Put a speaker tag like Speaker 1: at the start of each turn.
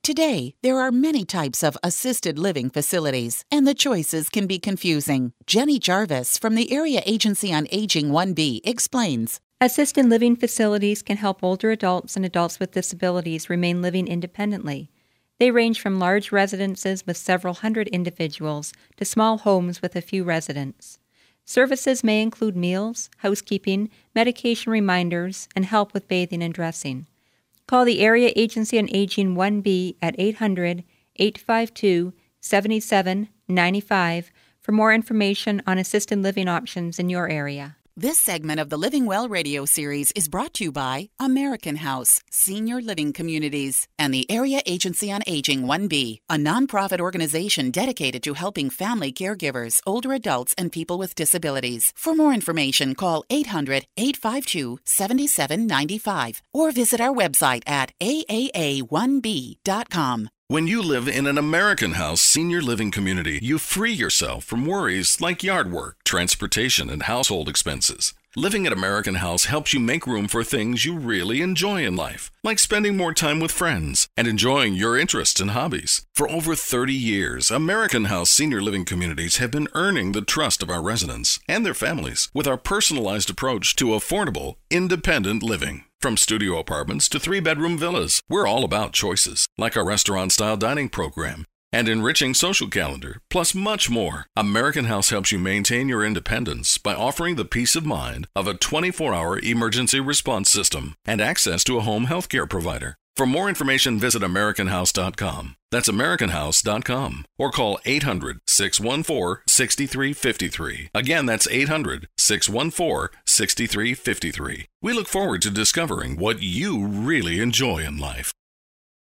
Speaker 1: Today, there are many types of assisted living facilities, and the choices can be confusing. Jenny Jarvis from the Area Agency on Aging 1B explains.
Speaker 2: Assisted living facilities can help older adults and adults with disabilities remain living independently. They range from large residences with several hundred individuals to small homes with a few residents. Services may include meals, housekeeping, medication reminders, and help with bathing and dressing. Call the Area Agency on Aging 1B at 800-852-7795 for more information on assisted living options in your area.
Speaker 1: This segment of the Living Well radio series is brought to you by American House Senior Living Communities and the Area Agency on Aging 1B, a nonprofit organization dedicated to helping family caregivers, older adults, and people with disabilities. For more information, call 800-852-7795 or visit our website at aaa1b.com.
Speaker 3: When you live in an American House senior living community, you free yourself from worries like yard work, transportation, and household expenses. Living at American House helps you make room for things you really enjoy in life, like spending more time with friends and enjoying your interests and hobbies. For over 30 years, American House senior living communities have been earning the trust of our residents and their families with our personalized approach to affordable, independent living. From studio apartments to 3-bedroom villas, we're all about choices, like our restaurant-style dining program and enriching social calendar, plus much more. American House helps you maintain your independence by offering the peace of mind of a 24-hour emergency response system and access to a home health care provider. For more information, visit AmericanHouse.com. That's AmericanHouse.com. Or call 800-614-6353. Again, that's 800-614-6353. We look forward to discovering what you really enjoy in life.